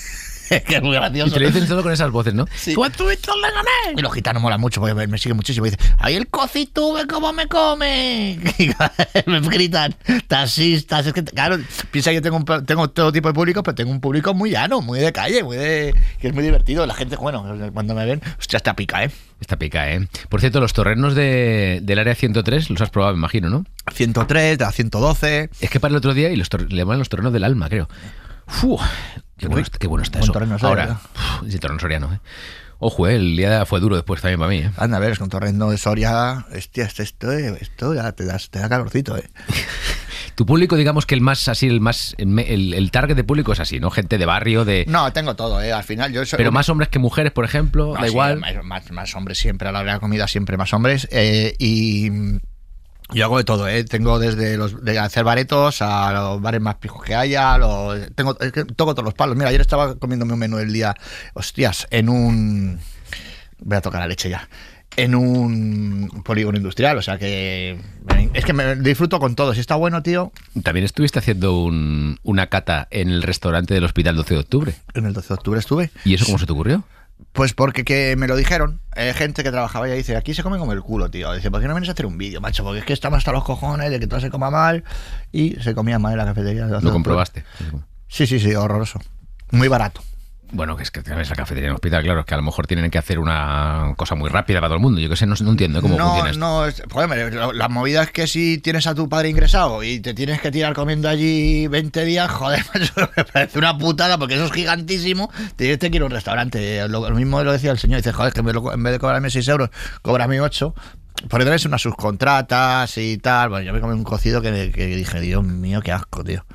que es muy gracioso. Y te lo dicen todo con esas voces, ¿no? Sí. ¡Tú, Víctor, le gané! Y los gitanos molan mucho, porque me siguen muchísimo. Y dicen, ¡ay, el cocitube, cómo me come! Y me gritan, taxistas. Es que, claro, piensa que yo tengo, un, tengo todo tipo de público, pero tengo un público muy llano, muy de calle, muy de, que es muy divertido. La gente, bueno, cuando me ven, hostia, está pica, ¿eh? Está pica, ¿eh? Por cierto, los torrenos de, del área ciento tres los has probado, me imagino, ¿no? ciento tres, de la ciento doce. Es que para el otro día y los tor- le llaman los torrenos del alma, creo. Uf, qué, bueno, qué bueno está eso. Ahora, uf, sí, torreno soriano, ¿eh? Ojo, eh, el día fue duro después también para mí, ¿eh? Anda, a ver, es que un torrendo de Soria, hostia, esto, esto, esto ya te da, te da calorcito, ¿eh? Tu público, digamos que el más así, el más el, el, el target de público es así, ¿no? Gente de barrio, de... No, tengo todo, ¿eh? Al final yo soy... Pero más hombres que mujeres, por ejemplo, no, da sí, igual. Más, más, más hombres siempre, a la hora de la comida siempre más hombres. Eh, y... Yo hago de todo, ¿eh? Tengo desde los de hacer baretos a los bares más pijos que haya, los, tengo, es que toco todos los palos. Mira, ayer estaba comiéndome un menú del día, hostias, en un... Voy a tocar la leche ya. En un polígono industrial, o sea que... Es que me disfruto con todo. Si está bueno, tío... También estuviste haciendo un, una cata en el restaurante del Hospital doce de octubre. En el doce de octubre estuve. ¿Y eso cómo se te ocurrió? Pues porque que me lo dijeron, eh, gente que trabajaba y dice, aquí se come como el culo, tío. Dice, ¿por qué no vienes a hacer un vídeo, macho? Porque es que estamos hasta los cojones de que todo se coma mal. Y se comía mal en la cafetería. ¿Lo comprobaste? Sí, sí, sí, horroroso. Muy barato. Bueno, que es que tienes la cafetería en el hospital, claro, es que a lo mejor tienen que hacer una cosa muy rápida para todo el mundo. Yo que sé, no, no entiendo cómo no, funciona esto. No, es, joder, la, la movida es que si tienes a tu padre ingresado y te tienes que tirar comiendo allí veinte días, joder, macho, me parece una putada porque eso es gigantísimo. Te tienes que ir a un restaurante. Lo, lo mismo lo decía el señor, dice, joder, que me lo, en vez de cobrarme seis euros, cóbrame ocho. Porque tenés unas subcontratas y tal. Bueno, yo me comí un cocido que, que dije, Dios mío, qué asco, tío.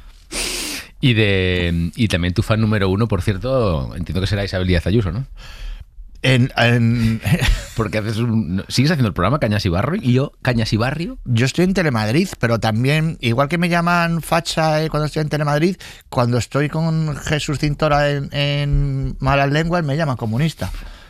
Y de y también tu fan número uno, por cierto, entiendo que será Isabel Díaz Ayuso, ¿no? En, en... Porque haces un, sigues haciendo el programa Cañas y Barrio y yo, Cañas y Barrio. Yo estoy en Telemadrid, pero también, igual que me llaman facha eh, cuando estoy en Telemadrid, cuando estoy con Jesús Cintora en, en Malas Lenguas me llaman comunista.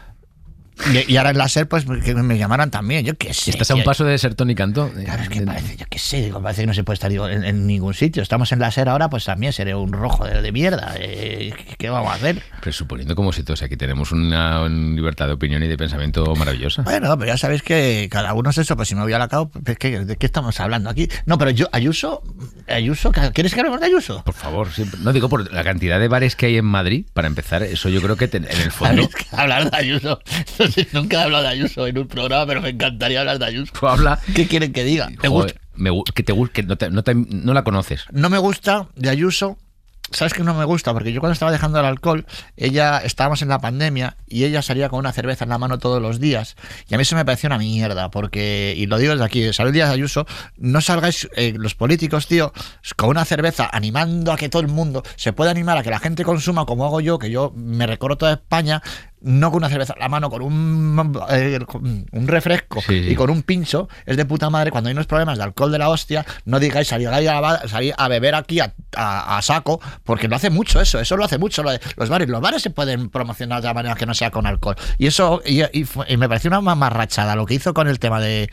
Y, y ahora en la SER, pues que me llamaran también, yo qué sé. Estás a un paso de ser Tony Cantó. Claro, es que parece, yo qué sé, digo, parece que no se puede estar digo, en, en ningún sitio. Estamos en la SER ahora, pues también seré un rojo de, de mierda. Eh, ¿Qué vamos a hacer? Presuponiendo como si todos aquí tenemos una, una libertad de opinión y de pensamiento maravillosa. Bueno, pero ya sabéis que cada uno es eso, pues si me voy a la cabo, pues, ¿qué, ¿de qué estamos hablando aquí? No, pero yo, Ayuso, Ayuso, ¿quieres que hablemos de Ayuso? Por favor, siempre. No digo por la cantidad de bares que hay en Madrid, para empezar, eso yo creo que te, en el fondo... Es que hablar de Ayuso, no sé, nunca he hablado de Ayuso en un programa, pero me encantaría hablar de Ayuso. Pues habla. ¿Qué quieren que diga? ¿Te Joder, gusta? me, que te que no, te, no, te, no la conoces. No me gusta de Ayuso. ¿Sabes qué no me gusta? Porque yo cuando estaba dejando el alcohol, ella, estábamos en la pandemia y ella salía con una cerveza en la mano todos los días. Y a mí eso me pareció una mierda, porque, y lo digo desde aquí, Isabel Díaz Ayuso, no salgáis eh, los políticos, tío, con una cerveza animando a que todo el mundo se pueda animar a que la gente consuma como hago yo, que yo me recorro toda España, no con una cerveza en la mano, con un, eh, con un refresco sí, sí. y con un pincho, es de puta madre. Cuando hay unos problemas de alcohol de la hostia, no digáis salir a, salir a beber aquí a, a, a saco, porque lo hace mucho eso, eso lo hace mucho lo de, los bares. Los bares se pueden promocionar de la manera que no sea con alcohol. Y eso, y, y, y me pareció una mamarrachada lo que hizo con el tema de...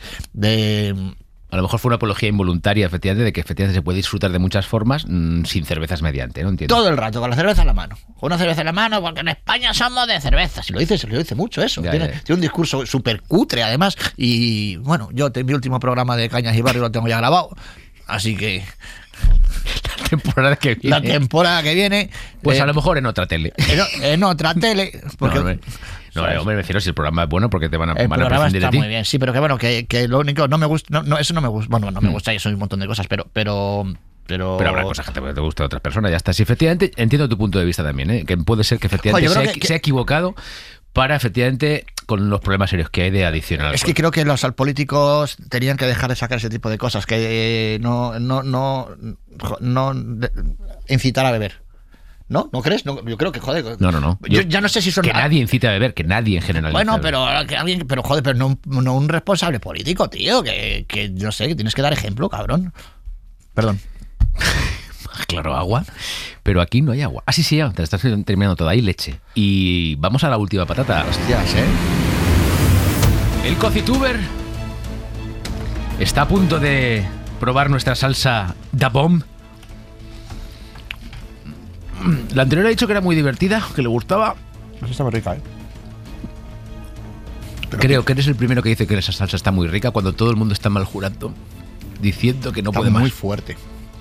de A lo mejor fue una apología involuntaria, efectivamente, de que efectivamente se puede disfrutar de muchas formas mmm, sin cervezas mediante, ¿no? Entiendo. Todo el rato, con la cerveza en la mano. Con una cerveza en la mano, porque en España somos de cerveza. Si lo dice, se lo dice mucho eso. Ya, tiene, ya. tiene un discurso súper cutre, además. Y bueno, yo mi último programa de Cañas y Barrio lo tengo ya grabado. Así que... La temporada que viene. La temporada que viene... Pues eh, a lo mejor en otra tele. En, en otra tele... Porque, no, hombre, no, eh, hombre, me refiero si el programa es bueno porque te van a, el van a programa prescindir está de ti. muy bien, sí, pero que bueno, que, que lo único... No me gusta... No, no, eso no me gusta... Bueno, no me gusta y eso hay un montón de cosas, pero... pero Pero... pero habrá cosas que te, te gusten a otras personas, ya está. Sí, efectivamente, entiendo tu punto de vista también, ¿eh? Que puede ser que efectivamente Joder, se, que, que... se ha equivocado para efectivamente con los problemas serios que hay de adicción al alcohol. Es que creo que los políticos tenían que dejar de sacar ese tipo de cosas, que eh, no, no, no, no de, incitar a beber. ¿No? ¿No crees? No, yo creo que, joder. No, no, no. Yo, yo, ya no sé si son... Que nadie incita a beber, que nadie en general. Bueno, pero que alguien, pero joder, pero no, no un responsable político, tío, que, que no sé, que tienes que dar ejemplo, cabrón. Perdón. Claro, agua, pero aquí no hay agua. Ah, sí, sí, ya, te estás terminando toda. Hay leche. Y vamos a la última patata. Hostias, ¿eh? El Cocituber está a punto de probar nuestra salsa Da Bomb. La anterior ha dicho que era muy divertida, que le gustaba. Pues está muy rica, ¿eh? Pero Creo que eres el primero que dice que esa salsa está muy rica cuando todo el mundo está mal jurando, diciendo que no está puede muy más. fuerte.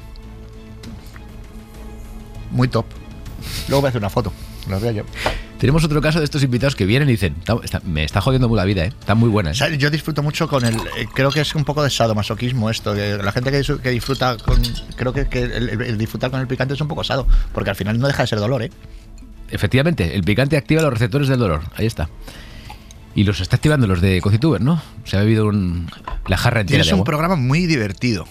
Muy top. Luego voy a hacer una foto. Los veo yo. Tenemos otro caso de estos invitados que vienen y dicen, "Está- está- me está jodiendo muy la vida, ¿eh? Está muy buena, ¿eh?". O sea, yo disfruto mucho con el. eh, Creo que es un poco de sadomasoquismo esto. Que la gente que, dis- que disfruta con. Creo que, que el, el- el disfrutar con el picante es un poco sado. Porque al final no deja de ser dolor, ¿eh? Efectivamente, el picante activa los receptores del dolor. Ahí está. Y los está activando los de Cocituber, ¿no? Se ha bebido un, la jarra entera Tienes de un agua. programa muy divertido.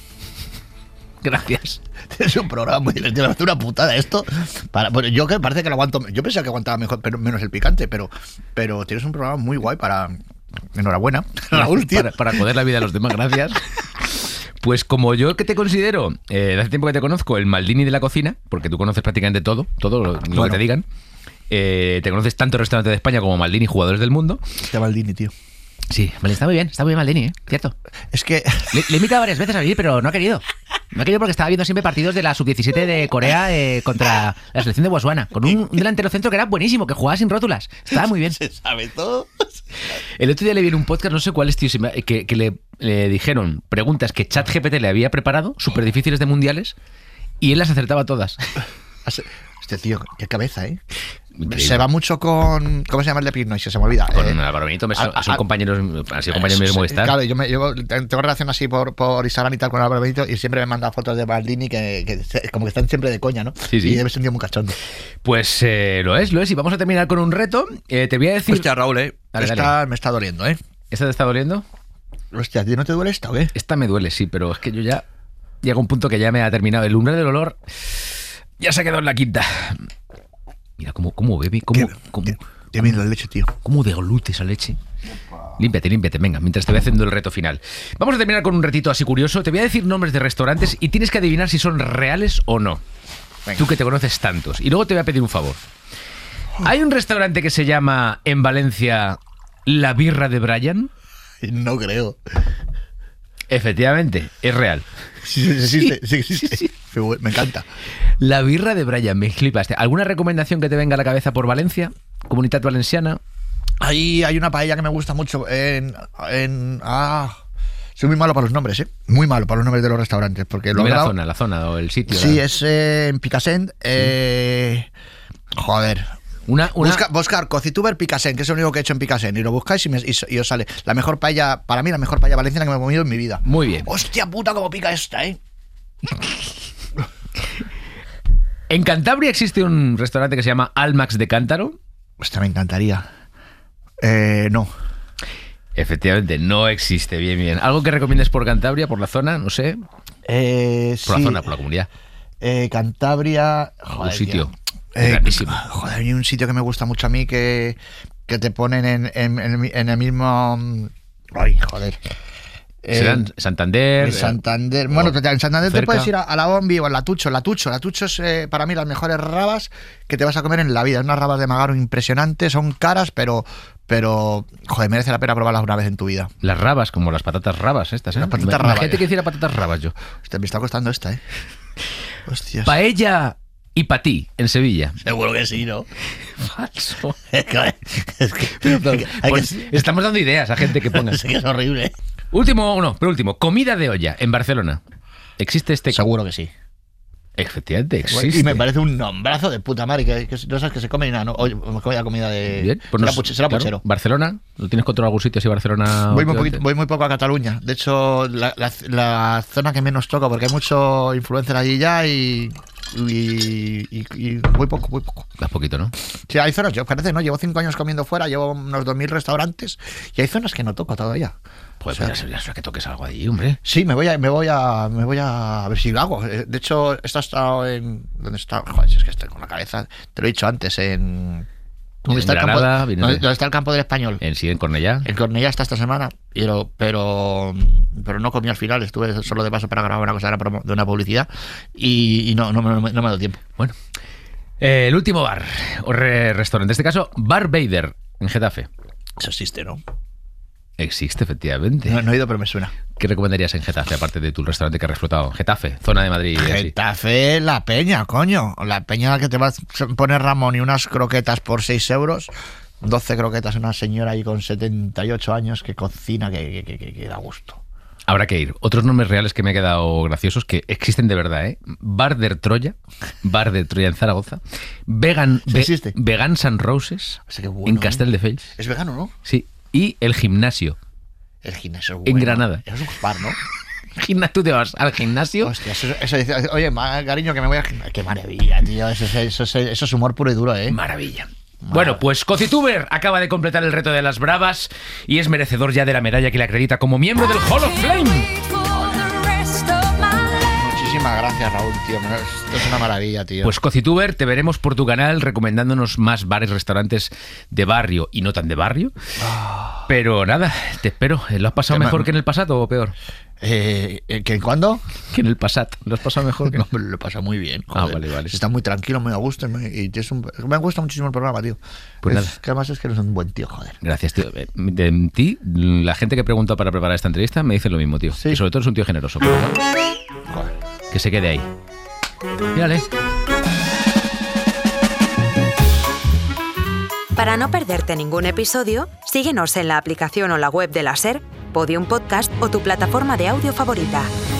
Gracias. Tienes un programa muy divertido. Es una putada esto. Para, bueno, yo que parece que lo aguanto. Yo pensaba que aguantaba mejor, pero menos el picante. Pero, pero tienes un programa muy guay para. Enhorabuena. Raúl, tío. Para, para joder la vida de los demás, gracias. Pues como yo que te considero, eh, de hace tiempo que te conozco, el Maldini de la cocina, porque tú conoces prácticamente todo, todo lo, lo Bueno. que te digan. Eh, te conoces tanto restaurantes de España como Maldini, jugadores del mundo. Este Maldini, tío. Sí, vale, está muy bien, está muy bien Maldini, ¿eh? Cierto. Es que. Le, le he invitado varias veces a venir, pero no ha querido. No ha querido porque estaba viendo siempre partidos de la sub diecisiete de Corea eh, contra la selección de Botswana, con un, un delantero centro que era buenísimo, que jugaba sin rótulas. Estaba muy bien. Se sabe todo. El otro día le vi en un podcast, no sé cuál es, tío, se me- que, que le, le dijeron preguntas que ChatGPT le había preparado, súper difíciles de mundiales, y él las acertaba todas. Este tío, qué cabeza, ¿eh? Increíble. Se va mucho con. ¿Cómo se llama el de Pinoy? Se me olvida. Con Eh, Álvaro Benito, me- a- a- son compañeros, han sido compañeros Sí, de Movistar. Claro, yo, me, yo tengo relación así por, por Instagram y tal con Álvaro Benito y siempre me manda fotos de Maldini que, que se- como que están siempre de coña, ¿no? Sí, sí. Y debe ser un tío muy cachondo. Pues eh, lo es, lo es, y vamos a terminar con un reto. Eh, te voy a decir... Hostia, Raúl, ¿eh? Dale, esta dale. me está doliendo, ¿eh? ¿Esta te está doliendo? Hostia, ¿a ti no te duele esta o qué? Esta me duele, sí, pero es que yo ya... Llega un punto que ya me ha terminado. El umbral del olor ya se ha quedado en la quinta. Mira cómo, cómo bebe, cómo, ¿Qué? cómo, Te- te viene la leche, tío. cómo deglute esa leche. Límpiate, límpiate, venga, mientras te voy haciendo el reto final. Vamos a terminar con un retito así curioso. Te voy a decir nombres de restaurantes y tienes que adivinar si son reales o no. Venga. Tú que te conoces tantos. Y luego te voy a pedir un favor. Hay un restaurante que se llama en Valencia La Birra de Brian. No creo. Efectivamente, es real. Sí, sí, existe, sí, existe. sí, Qué bueno, me encanta. La Birra de Brian, me flipaste. ¿Alguna recomendación que te venga a la cabeza por Valencia? Comunidad Valenciana. Ahí hay una paella que me gusta mucho en... en ah, soy muy malo para los nombres, ¿eh? Muy malo para los nombres de los restaurantes. Porque lo Dime he la grabado- zona, la zona o el sitio. Sí, la- es eh, en Picassent. Eh, joder. Una, una... Busca- buscar Cocituber Picassent, que es lo único que he hecho en Picassent. Y lo buscáis y, me- y- y os sale la mejor paella, para mí, la mejor paella valenciana que me he comido en mi vida. Muy bien. Hostia puta, cómo pica esta, ¿eh? En Cantabria existe un restaurante que se llama Almax de Cántaro. Hostia, me encantaría. Eh, no. Efectivamente, no existe. Bien, bien. ¿Algo que recomiendes por Cantabria, por la zona? No sé. Eh, Por sí. la zona, por la comunidad. Eh, Cantabria. Un Joder, sitio tío. Eh, grandísimo. joder, hay un sitio que me gusta mucho a mí que, que te ponen en, en, en, en el mismo. Ay, joder. Eh, Será en Santander. En Santander. Bueno, o en Santander te cerca. puedes ir a, a la Bombi o a la Tucho. La Tucho, la Tucho es eh, para mí las mejores rabas que te vas a comer en la vida. Unas rabas de magaro impresionantes, son caras, pero, pero joder, merece la pena probarlas una vez en tu vida. Las rabas, como las patatas rabas estas, ¿eh? Las patatas Imagínate rabas. que hiciera patatas rabas yo. Hostia, me está costando esta, ¿eh? Hostias. Paella y patí, en Sevilla. Seguro que sí, ¿no? Falso. Es que, es que- hay Pues que- estamos dando ideas a gente que ponga. es que es horrible. ¿eh? Último, no, pero último. Comida de olla, en Barcelona. ¿Existe este? Seguro que sí. Efectivamente, existe. Y me parece un nombrazo de puta madre, que, que no sabes que se come ni nada, ¿no? Oye, me comida comida de... Bien, pues será, nos- puche- será claro, puchero. Barcelona, ¿lo tienes controlado algún sitio así Barcelona? Voy muy, últimamente? poquito- voy muy poco a Cataluña. De hecho, la, la- la zona que menos toco, porque hay mucho influencer allí ya y, y, y- y muy poco, muy poco. Vas poquito, ¿no? Sí, hay zonas, yo parece, ¿no? Llevo cinco años comiendo fuera, llevo unos dos mil restaurantes y hay zonas que no toco todavía. Pues O sea, ya será ya que toques algo allí, hombre. Sí, me voy a, me voy a, me voy a ver si lo hago. Eh, De hecho, esto ha estado en, ¿dónde está? Joder, si es que estoy con la cabeza. Te lo he dicho antes, en, ¿dónde En está el Granada, campo? viene ¿Dónde, de- dónde está el campo del Español? En sí, en Cornellá. En Cornellá está esta semana, pero, pero, pero no comí al final. Estuve solo de paso para grabar una cosa de una, promo- de una publicidad y, y no, no, me- no me no me ha dado tiempo. Bueno. Eh, el último bar, o re- restaurante, en este caso, Bar Vader, en Getafe. Eso existe, ¿no? Existe, efectivamente. No, no he ido, pero me suena. ¿Qué recomendarías en Getafe, aparte de tu restaurante que has explotado? Getafe, zona de Madrid. y así. Getafe, la peña, coño. La peña en la que te vas a poner Ramón y unas croquetas por seis euros. doce croquetas, una señora ahí con setenta y ocho años que cocina, que, que, que, que da gusto. Habrá que ir. Otros nombres reales que me han quedado graciosos, que existen de verdad, ¿eh? Bar der Troya, Bar de Troya en Zaragoza, Vegan, ¿Sí ve, existe? Vegan San Roses, O sea, qué bueno, en ¿eh? Castelldefels. Es vegano, ¿no? Sí. Y el gimnasio. El gimnasio es En bueno. Granada. Es un bar, ¿no? Gimna- ¿Tú te vas al gimnasio? Hostia, eso, eso dice, oye, ma- cariño, que me voy a... Qué maravilla, tío. Eso, es- eso, es- eso es humor puro y duro, ¿eh? Maravilla. Bueno, pues Cocituber acaba de completar el reto de las bravas y es merecedor ya de la medalla que le acredita como miembro del Hall of Flame. Muchísimas gracias, Raúl, tío. Esto es una maravilla, tío. Pues Cocituber, te veremos por tu canal recomendándonos más bares, restaurantes de barrio y no tan de barrio. Pero nada, te espero. ¿Lo has pasado Te mejor ma- que en el pasado o peor? Eh, eh, ¿que ¿Cuándo? Que en el pasado. ¿Lo has pasado mejor que No, me lo he pasado muy bien. Ah, joder. vale, vale. Está muy tranquilo, muy a gusto. Y tienes un- me gusta muchísimo el programa, tío. Pues Es- nada. que además es que eres un buen tío, joder. Gracias, tío. Eh, De ti, la gente que preguntó para preparar esta entrevista me dice lo mismo, tío. Sí. Que sobre todo es un tío generoso. Pero bueno, Joder. que se quede ahí. Mírale. Para no perderte ningún episodio, síguenos en la aplicación o la web de la SER, Podium Podcast o tu plataforma de audio favorita.